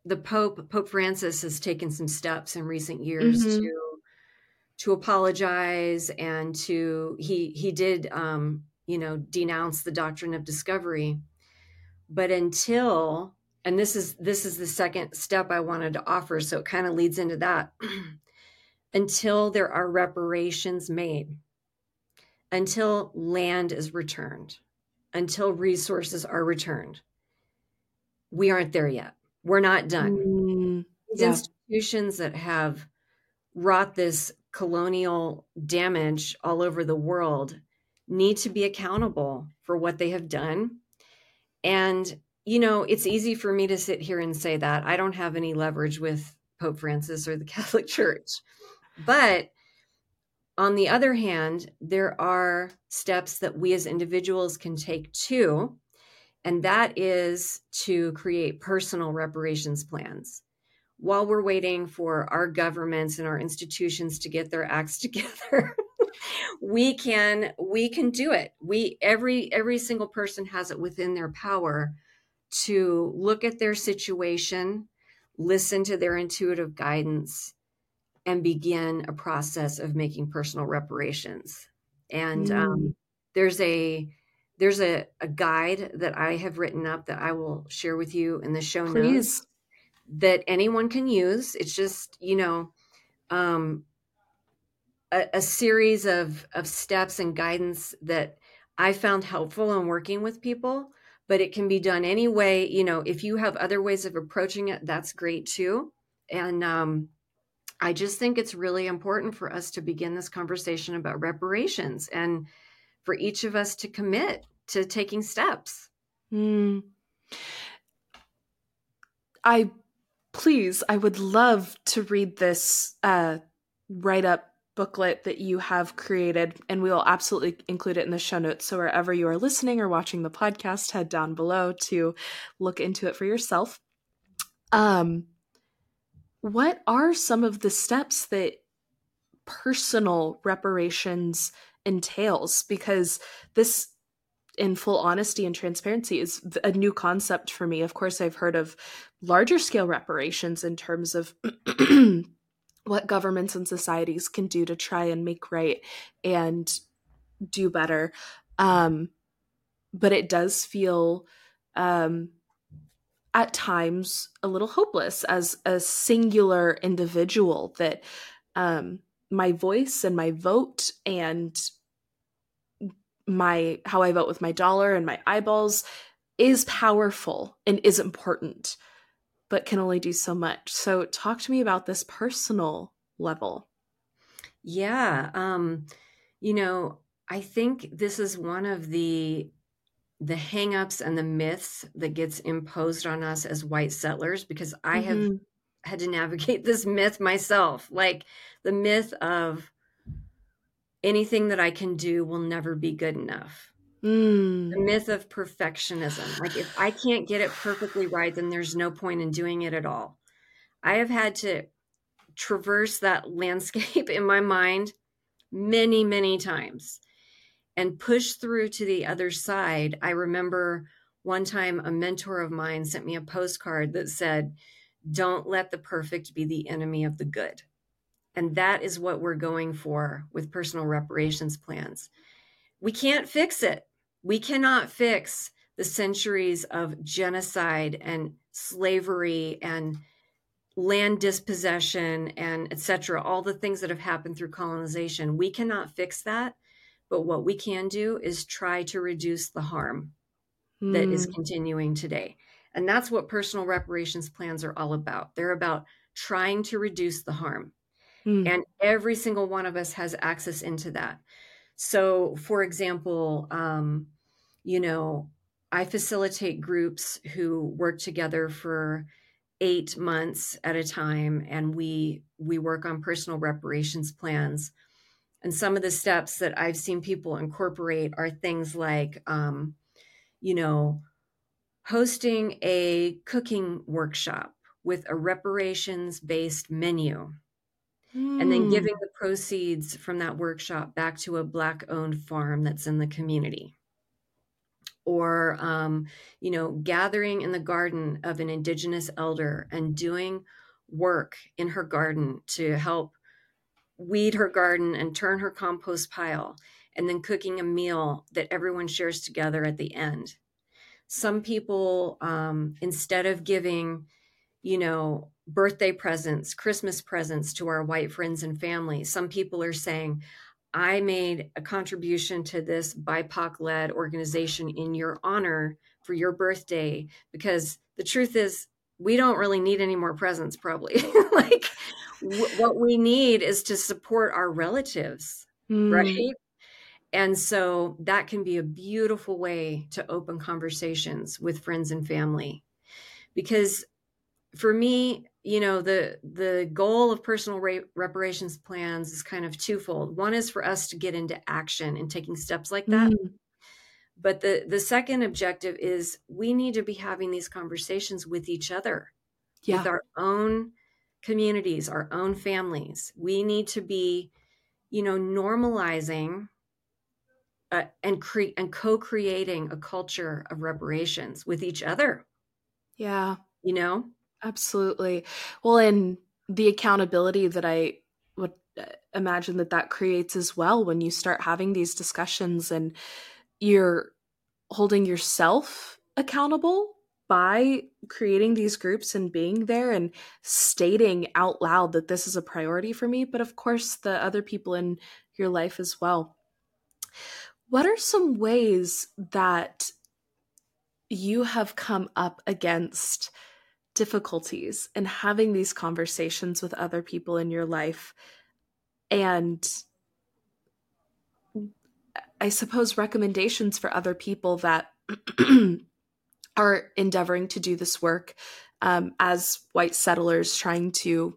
the Pope, Pope Francis, has taken some steps in recent years Mm-hmm. to to apologize and to he he did um, you know denounce the doctrine of discovery. But until and this is this is the second step I wanted to offer, so it kind of leads into that. Until there are reparations made, until land is returned, until resources are returned, we aren't there yet. We're not done. Mm, These yeah. institutions that have wrought this colonial damage all over the world need to be accountable for what they have done. And, you know, it's easy for me to sit here and say that. I don't have any leverage with Pope Francis or the Catholic Church. But on the other hand, there are steps that we as individuals can take too, and that is to create personal reparations plans. While we're waiting for our governments and our institutions to get their acts together, we can we can do it. We every every single person has it within their power to look at their situation, listen to their intuitive guidance, and begin a process of making personal reparations. And Mm, um, there's a there's a, a guide that I have written up that I will share with you in the show notes please. that anyone can use. It's just, you know, um, a, a series of, of steps and guidance that I found helpful in working with people, but it can be done any way. You know, if you have other ways of approaching it, that's great too. And um, I just think it's really important for us to begin this conversation about reparations and for each of us to commit to taking steps. Mm. I please, I would love to read this uh, write up booklet that you have created, and we will absolutely include it in the show notes. So wherever you are listening or watching the podcast, head down below to look into it for yourself. Um, what are some of the steps that personal reparations entails? Because this, in full honesty and transparency, is a new concept for me. Of course, I've heard of larger scale reparations in terms of what governments and societies can do to try and make right and do better. Um, but it does feel um, at times a little hopeless as a singular individual that um, my voice and my vote and my how I vote with my dollar and my eyeballs is powerful and is important, but can only do so much. So talk to me about this personal level. Yeah. Um, you know, I think this is one of the the hangups and the myths that gets imposed on us as white settlers, because I have Mm-hmm. had to navigate this myth myself. Like the myth of anything that I can do will never be good enough. Mm. The myth of perfectionism. Like if I can't get it perfectly right, then there's no point in doing it at all. I have had to traverse that landscape in my mind many, many times and push through to the other side. I remember one time a mentor of mine sent me a postcard that said, "Don't let the perfect be the enemy of the good." And that is what we're going for with personal reparations plans. We can't fix it. We cannot fix the centuries of genocide and slavery and land dispossession and et cetera, all the things that have happened through colonization. We cannot fix that. But what we can do is try to reduce the harm that is Mm. continuing today. And that's what personal reparations plans are all about. They're about trying to reduce the harm. Mm. And every single one of us has access into that. So, for example, um, you know, I facilitate groups who work together for eight months at a time, and we we work on personal reparations plans. And some of the steps that I've seen people incorporate are things like, um, you know, hosting a cooking workshop with a reparations based menu, and then Mm. giving the proceeds from that workshop back to a Black owned farm that's in the community. or, um, you know, gathering in the garden of an Indigenous elder and doing work in her garden to help weed her garden and turn her compost pile, and then cooking a meal that everyone shares together at the end. Some people, um, instead of giving, you know, birthday presents, Christmas presents to our white friends and family, some people are saying, I made a contribution to this B I P O C-led organization in your honor for your birthday, because the truth is we don't really need any more presents, probably. Like w- what we need is to support our relatives, Mm. right? And so that can be a beautiful way to open conversations with friends and family. Because for me, you know, the the goal of personal ra- reparations plans is kind of twofold. One is for us to get into action and taking steps like that. Mm. But the the second objective is we need to be having these conversations with each other, with Yeah. our own communities, our own families. We need to be, you know, normalizing uh, and cre- and co-creating a culture of reparations with each other, Yeah. you know? Absolutely. Well, and the accountability that I would uh, imagine that that creates as well when you start having these discussions and you're holding yourself accountable by creating these groups and being there and stating out loud that this is a priority for me, but of course the other people in your life as well. What are some ways that you have come up against difficulties in having these conversations with other people in your life, and I suppose recommendations for other people that are endeavoring to do this work um, as white settlers trying to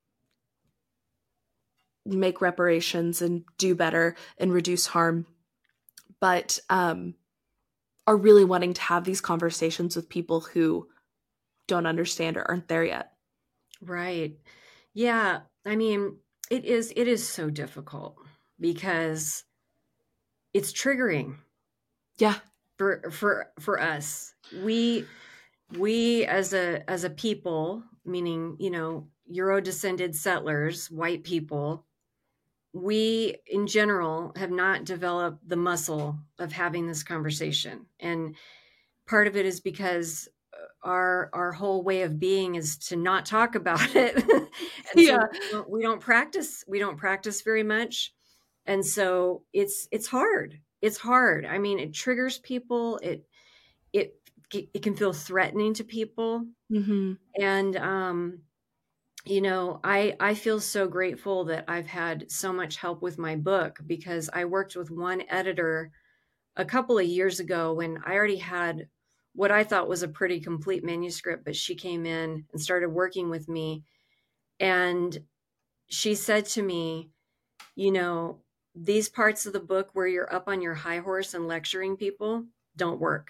make reparations and do better and reduce harm, but um, are really wanting to have these conversations with people who don't understand or aren't there yet? Right. Yeah. I mean, it is it is so difficult because it's triggering Yeah. for for for us. We we as a as a people, meaning, you know, Euro descended settlers, white people, we in general have not developed the muscle of having this conversation. And part of it is because our our whole way of being is to not talk about it. And so Yeah. we don't, we don't practice we don't practice very much. And so it's it's hard. It's hard. I mean, it triggers people. It it it can feel threatening to people. Mm-hmm. And um you know, I I feel so grateful that I've had so much help with my book, because I worked with one editor a couple of years ago when I already had what I thought was a pretty complete manuscript, but she came in and started working with me. And she said to me, you know, these parts of the book where you're up on your high horse and lecturing people don't work.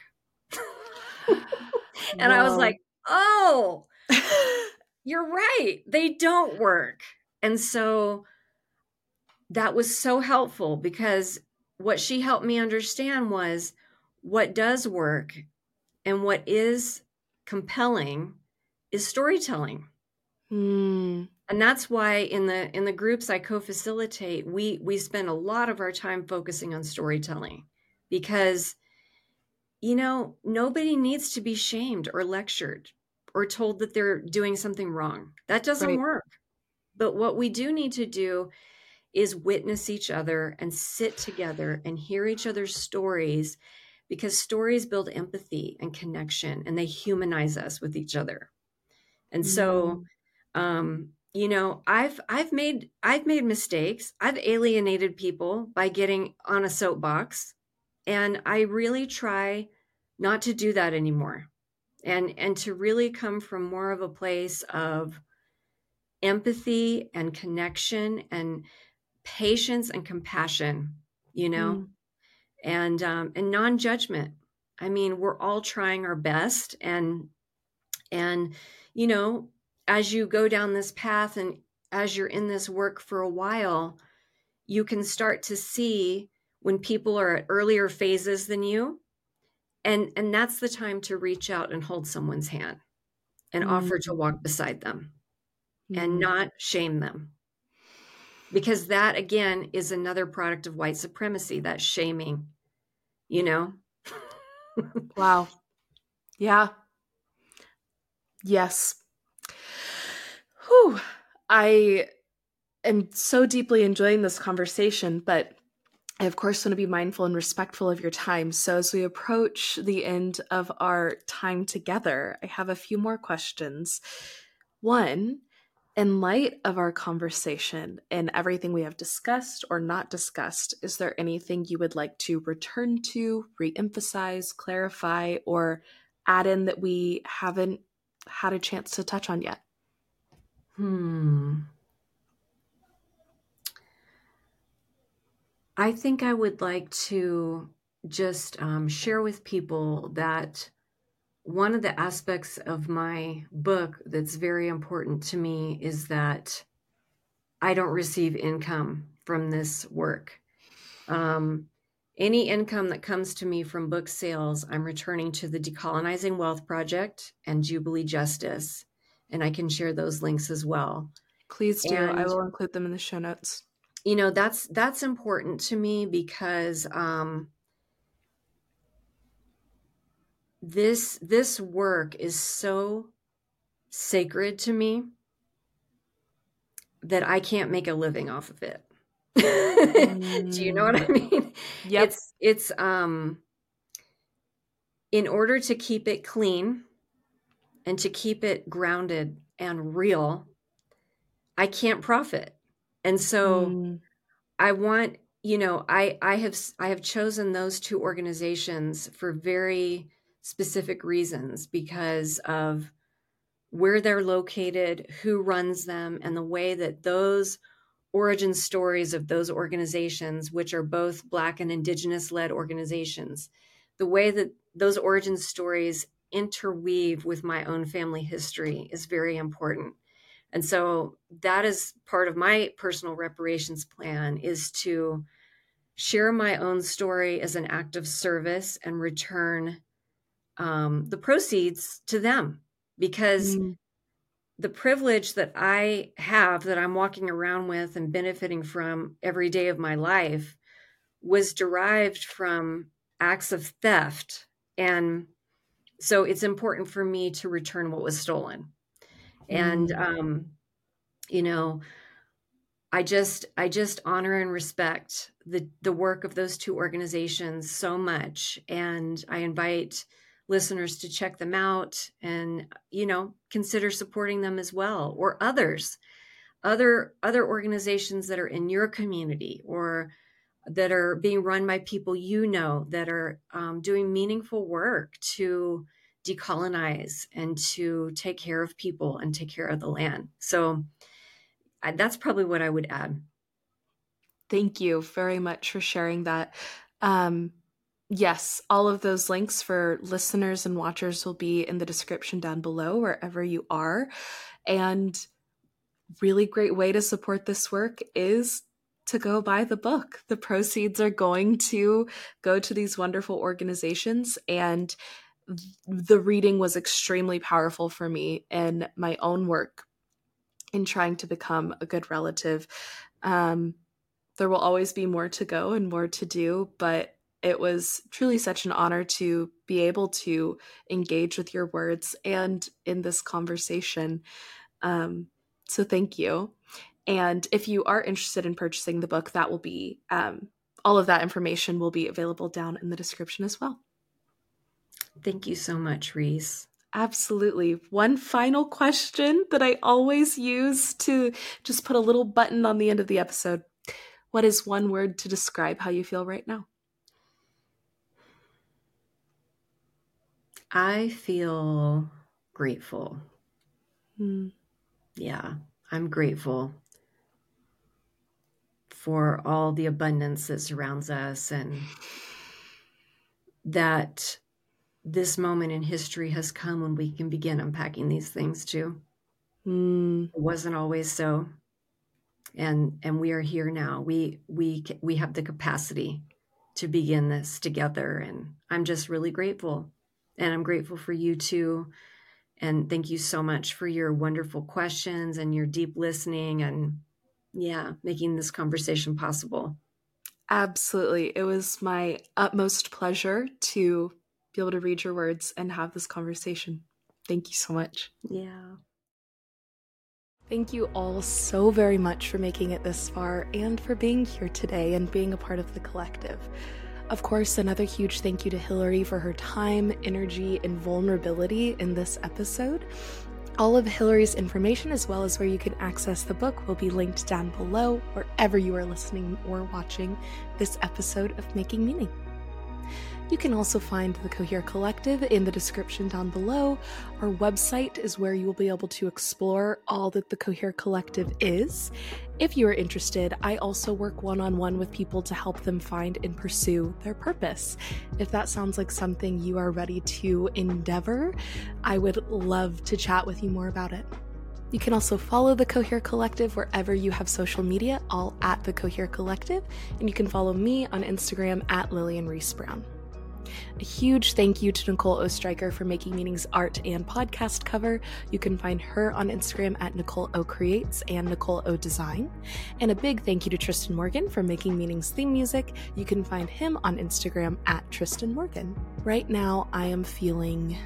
And I was Whoa. like, oh, you're right. They don't work. And so that was so helpful, because what she helped me understand was what does work and what is compelling is storytelling. Mm. And that's why in the in the groups I co-facilitate, we we spend a lot of our time focusing on storytelling, because you know, nobody needs to be shamed or lectured or told that they're doing something wrong. That doesn't Right. work. But what we do need to do is witness each other and sit together and hear each other's stories, because stories build empathy and connection, and they humanize us with each other. And so, Mm. um, you know, I've I've made I've made mistakes. I've alienated people by getting on a soapbox, and I really try not to do that anymore, and and to really come from more of a place of empathy and connection and patience and compassion, you know, Mm. and um, and non-judgment. I mean, we're all trying our best, and and you know, as you go down this path and as you're in this work for a while, you can start to see when people are at earlier phases than you, and and that's the time to reach out and hold someone's hand and Mm. offer to walk beside them and Mm. not shame them. Because that, again, is another product of white supremacy, that shaming, you know? Wow. Yeah. Yes. Whew. I am so deeply enjoying this conversation, but I, of course, want to be mindful and respectful of your time. So as we approach the end of our time together, I have a few more questions. One, in light of our conversation and everything we have discussed or not discussed, is there anything you would like to return to, reemphasize, clarify, or add in that we haven't had a chance to touch on yet? Hmm. I think I would like to just um, share with people that one of the aspects of my book that's very important to me is that I don't receive income from this work. Um, any income that comes to me from book sales, I'm returning to the Decolonizing Wealth Project and Jubilee Justice, and I can share those links as well. Please do. I And will include them in the show notes. you know, that's that's important to me because um, this this work is so sacred to me that I can't make a living off of it. Do you know what I mean? Yep. It's it's um in order to keep it clean and to keep it grounded and real, I can't profit. And so Mm. I want, you know, I I have I have chosen those two organizations for very specific reasons because of where they're located, who runs them, and the way that those origin stories of those organizations, which are both Black and Indigenous led organizations, the way that those origin stories interweave with my own family history is very important. And so that is part of my personal reparations plan, is to share my own story as an act of service and return um, the proceeds to them, because Mm. the privilege that I have, that I'm walking around with and benefiting from every day of my life, was derived from acts of theft. And so it's important for me to return what was stolen. And, Mm. um, you know, I just, I just honor and respect the, the work of those two organizations so much. And I invite listeners to check them out and, you know, consider supporting them as well, or others, other, other organizations that are in your community or that are being run by people, you know, that are um, doing meaningful work to decolonize and to take care of people and take care of the land. So I, that's probably what I would add. Thank you very much for sharing that. Um, yes, all of those links for listeners and watchers will be in the description down below, wherever you are. And really great way to support this work is to go buy the book. The proceeds are going to go to these wonderful organizations. And the reading was extremely powerful for me in my own work in trying to become a good relative. Um, there will always be more to go and more to do, but it was truly such an honor to be able to engage with your words and in this conversation. Um, so thank you. And if you are interested in purchasing the book, that will be, um, all of that information will be available down in the description as well. Thank you so much, Reese. Absolutely. One final question that I always use to just put a little button on the end of the episode. What is one word to describe how you feel right now? I feel grateful. Hmm. Yeah, I'm grateful for all the abundance that surrounds us, and that this moment in history has come when we can begin unpacking these things too. Hmm. It wasn't always so. And and we are here now. We we we have the capacity to begin this together. And I'm just really grateful. And I'm grateful for you too. And thank you so much for your wonderful questions and your deep listening and, yeah, making this conversation possible. Absolutely. It was my utmost pleasure to be able to read your words and have this conversation. Thank you so much. Yeah. Thank you all so very much for making it this far and for being here today and being a part of the collective. Of course, another huge thank you to Hillary for her time, energy, and vulnerability in this episode. All of Hillary's information, as well as where you can access the book, will be linked down below wherever you are listening or watching this episode of Making Meaning. You can also find the Cohere Collective in the description down below. Our website is where you will be able to explore all that the Cohere Collective is. If you are interested, I also work one-on-one with people to help them find and pursue their purpose. If that sounds like something you are ready to endeavor, I would love to chat with you more about it. You can also follow the Cohere Collective wherever you have social media, all at the Cohere Collective, and you can follow me on Instagram at Lillian Reese Brown. A huge thank you to Nicole Ostreicher for making Meaning's art and podcast cover. You can find her on Instagram at Nicole O Creates and Nicole O Design. And a big thank you to Tristan Morgan for making Meaning's theme music. You can find him on Instagram at Tristan Morgan. Right now, I am feeling...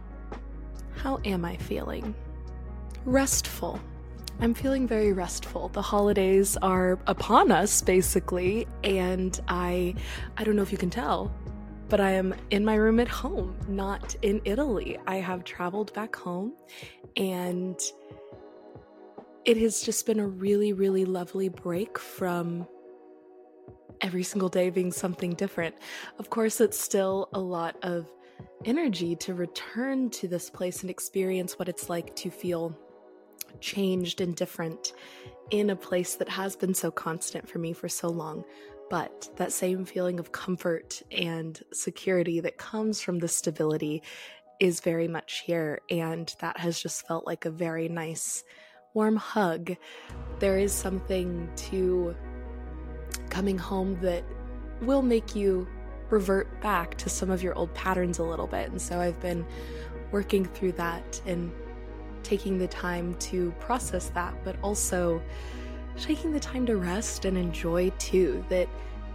How am I feeling? Restful. I'm feeling very restful. The holidays are upon us, basically, and I I don't know if you can tell, but I am in my room at home, not in Italy. I have traveled back home, and it has just been a really, really lovely break from every single day being something different. Of course, it's still a lot of energy to return to this place and experience what it's like to feel changed and different in a place that has been so constant for me for so long. But that same feeling of comfort and security that comes from the stability is very much here, and that has just felt like a very nice, warm hug. There is something to coming home that will make you revert back to some of your old patterns a little bit, and so I've been working through that and taking the time to process that, but also taking the time to rest and enjoy too, that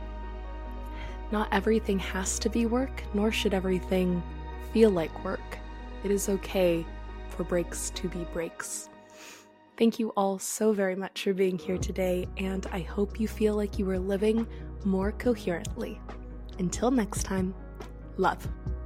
not everything has to be work, nor should everything feel like work. It is okay for breaks to be breaks. Thank you all so very much for being here today, and I hope you feel like you are living more coherently. Until next time, love.